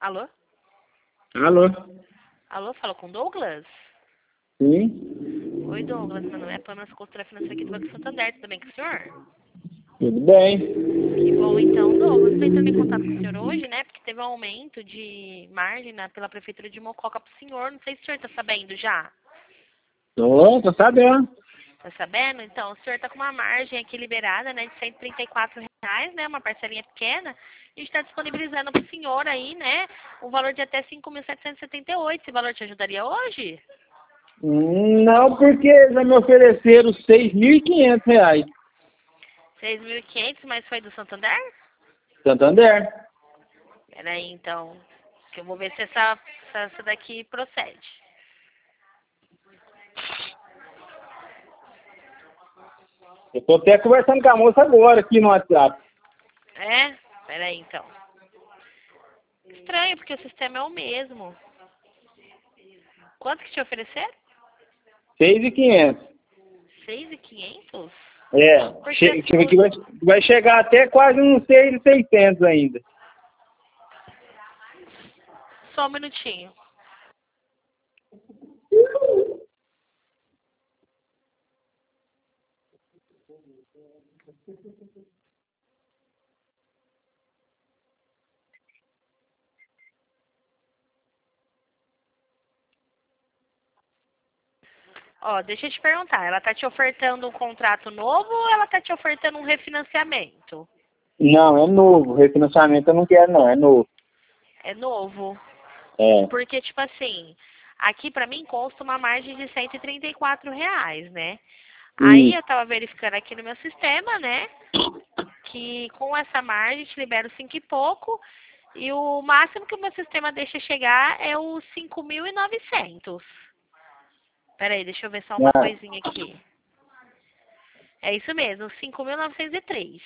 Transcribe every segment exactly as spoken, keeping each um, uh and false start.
Alô? Alô? Alô, fala com Douglas? Sim? Oi, Douglas, meu nome é Pamela, sou consultora financeira aqui do Banco Santander, tudo bem com o senhor? Tudo bem? Que bom, então, Douglas, estou entrando em contato com o senhor hoje, né, porque teve um aumento de margem né, pela Prefeitura de Mococa para o senhor, não sei se o senhor está sabendo já. Tô, tô sabendo. Tá sabendo? Então, o senhor está com uma margem aqui liberada, né, de cento e trinta e quatro reais, né, uma parcelinha pequena, e a gente está disponibilizando para o senhor aí, né, um valor de até cinco mil setecentos e setenta e oito. Esse valor te ajudaria hoje? Hum, Não, porque já me ofereceram seis mil e quinhentos reais. seis mil e quinhentos, mas foi do Santander? Santander. Peraí, então, que eu vou ver se essa, se essa daqui procede. Eu tô até conversando com a moça agora aqui no WhatsApp. É? Peraí, então. Estranho, porque o sistema é o mesmo. Quanto que te ofereceram? seis mil e quinhentos. seis mil e quinhentos? É, Porque che assim, che- que vai, o... vai chegar até quase uns seis mil e seiscentos ainda. Só um minutinho. Ó, deixa eu te perguntar, ela tá te ofertando um contrato novo ou ela tá te ofertando um refinanciamento? Não, é novo. Refinanciamento eu não quero não, é novo. É novo. É. Porque, tipo assim, aqui pra mim consta uma margem de cento e trinta e quatro reais, né? Aí Hum. eu tava verificando aqui no meu sistema, né? Que com essa margem te libera os cinco e pouco. E o máximo que o meu sistema deixa chegar é os cinco mil e novecentos. Peraí, deixa eu ver só uma Ah, coisinha aqui. É isso mesmo, cinco mil novecentos e três.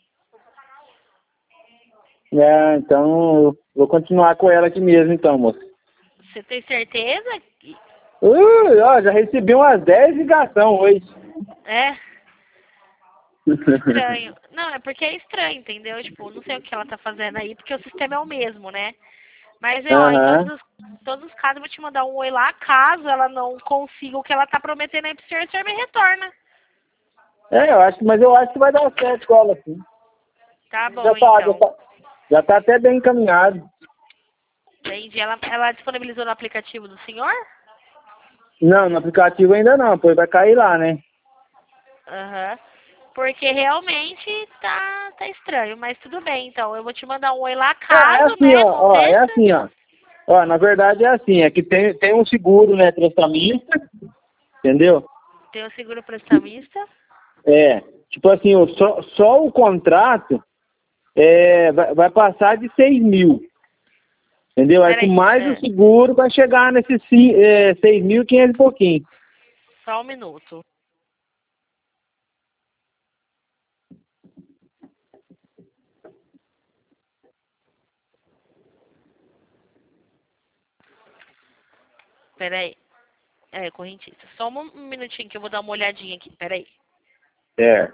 é, então eu vou continuar com ela aqui mesmo então, moça. Você tem certeza? que- Uh, ó, já recebi umas dez ligações hoje. É? Que estranho. Não, é porque é estranho, entendeu? Tipo, não sei o que ela tá fazendo aí, porque o sistema é o mesmo, né? Mas, ó, em todos Aham. os, todos os casos eu vou te mandar um oi lá, caso ela não consiga o que ela tá prometendo aí pro senhor, o senhor me retorna. É, eu acho, mas eu acho que vai dar certo com ela, sim. Tá Já bom, tá, já então. tá, já tá até bem encaminhado. Entendi. Ela, ela disponibilizou no aplicativo do senhor? Não, no aplicativo ainda não, pois vai cair lá, né? Aham. Porque realmente tá, tá estranho, mas tudo bem, então. Eu vou te mandar um oi lá, É, é caso, assim, né, ó, ó, é aconteça. assim, ó. Ó, na verdade é assim, é que tem, tem um seguro, né, prestamista, entendeu? Tem o seguro prestamista. É, tipo assim, o, só, só o contrato é, vai, vai passar de seis mil, entendeu? Aí com Peraí, mais o é, seguro vai chegar nesses ci- é, seis mil e quinhentos e pouquinho. só um minuto. Peraí. É, correntista. Só um um minutinho que eu vou dar uma olhadinha aqui. Peraí. É.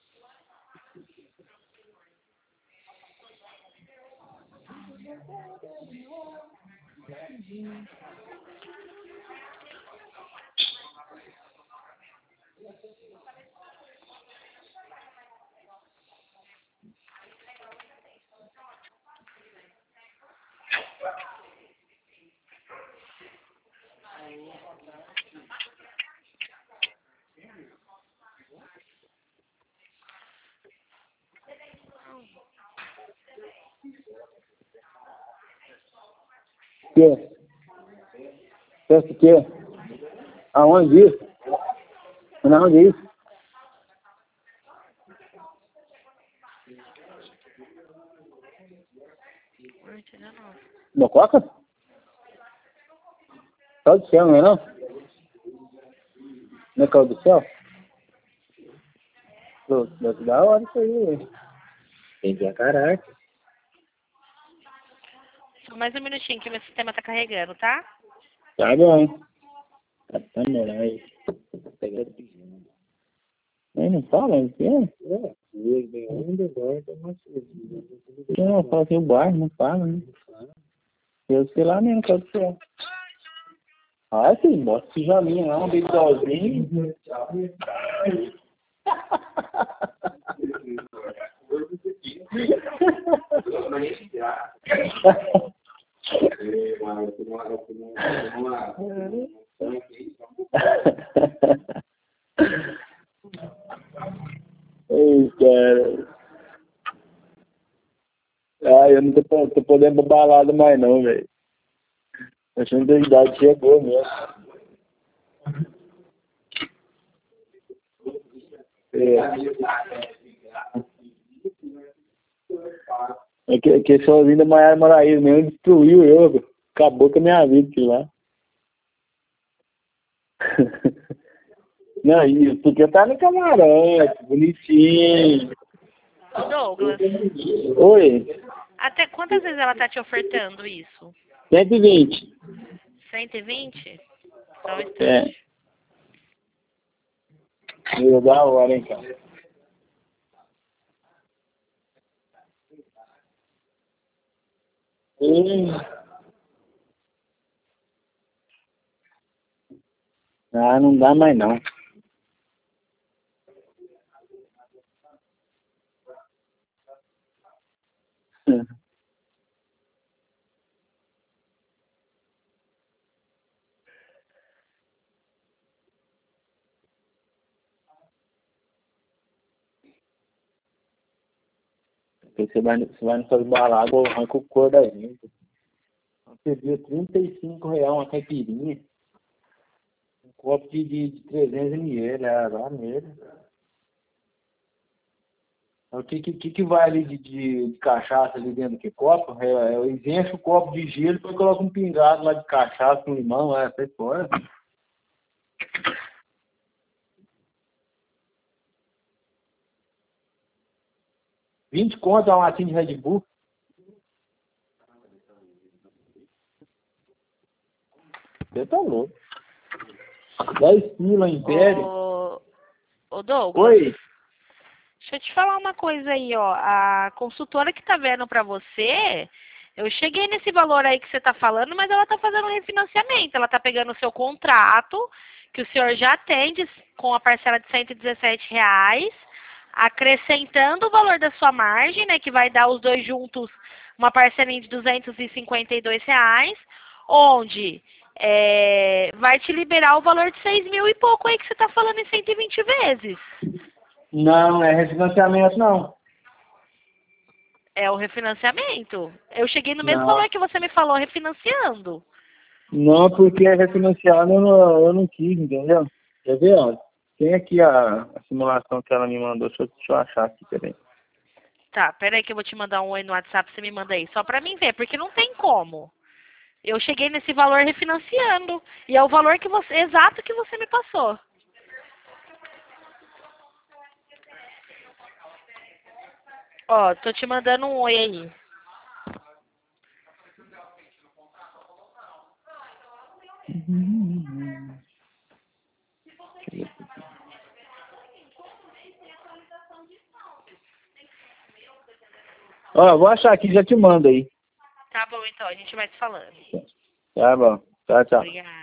Que? Pensa o quê? Aonde isso? Aonde isso? Não entendi, não. Mococa? Céu do céu, não é não? Não é céu do céu? Pô, deve da hora isso aí, velho. Tem que caraca. Só mais um minutinho que meu sistema tá carregando, tá? Tá bom. Tá tá melhor aí. Pegando pijama. Aí não fala, não quer? É. Duas bem onda, agora tá mais feliz. Não, fala assim, o bairro, não fala, né? Eu sei lá mesmo, qual que é. Ah, sim, bota esse pijaminha lá, um beijinho. Ei, cara. Ah, eu não tô, tô podendo ir pra balada mais não, velho. Achando que a idade chegou mesmo. É. É que, que sozinho da Maiara Maraíza mesmo destruiu eu, acabou com a minha vida aquilo lá. Não, isso porque tá no camarote, bonitinho. Douglas, Oi, até quantas vezes ela tá te ofertando isso? cento e vinte. cento e vinte? Só um É, instante. eu da hora, hein, cara. Hum. Ah, não dá mais não. Porque você vai, você vai nessas baladas, arranca o cor da gente. Você viu trinta e cinco reais uma caipirinha. Um copo de, de, de trezentos mililitros, é lá mesmo. O que, que, que vai ali de, de, de cachaça ali dentro do que copo? É, é, eles enchem o copo de gelo e depois colocam um pingado lá de cachaça com limão, é, sai fora. vinte conto é uma latinha de Red Bull. Você tá louco. dez pila Império. Ô, ô Douglas, Oi? deixa eu te falar uma coisa aí, ó. A consultora que tá vendo pra você, eu cheguei nesse valor aí que você tá falando, mas ela tá fazendo um refinanciamento. Ela tá pegando o seu contrato, que o senhor já tem de- com a parcela de cento e dezessete reais, acrescentando o valor da sua margem, né, que vai dar os dois juntos uma parcelinha de duzentos e cinquenta e dois reais, onde é, vai te liberar o valor de seis mil e pouco aí que você tá falando em cento e vinte vezes. Não, não é refinanciamento, não. É o refinanciamento. Eu cheguei no mesmo Não. valor que você me falou refinanciando. Não, porque refinanciado eu não, eu não quis, entendeu? Quer ver, ó? Tem aqui a, a simulação que ela me mandou, deixa eu, deixa eu achar aqui, peraí. Tá, peraí que eu vou te mandar um oi no WhatsApp, você me manda aí. Só pra mim ver, porque não tem como. Eu cheguei nesse valor refinanciando. E é o valor que você, exato que você me passou. Ó, tô te mandando um oi aí. Ó, vou achar aqui, já te mando aí. Tá bom, então, a gente vai se falando. Tá bom. Tchau, tchau. Obrigada.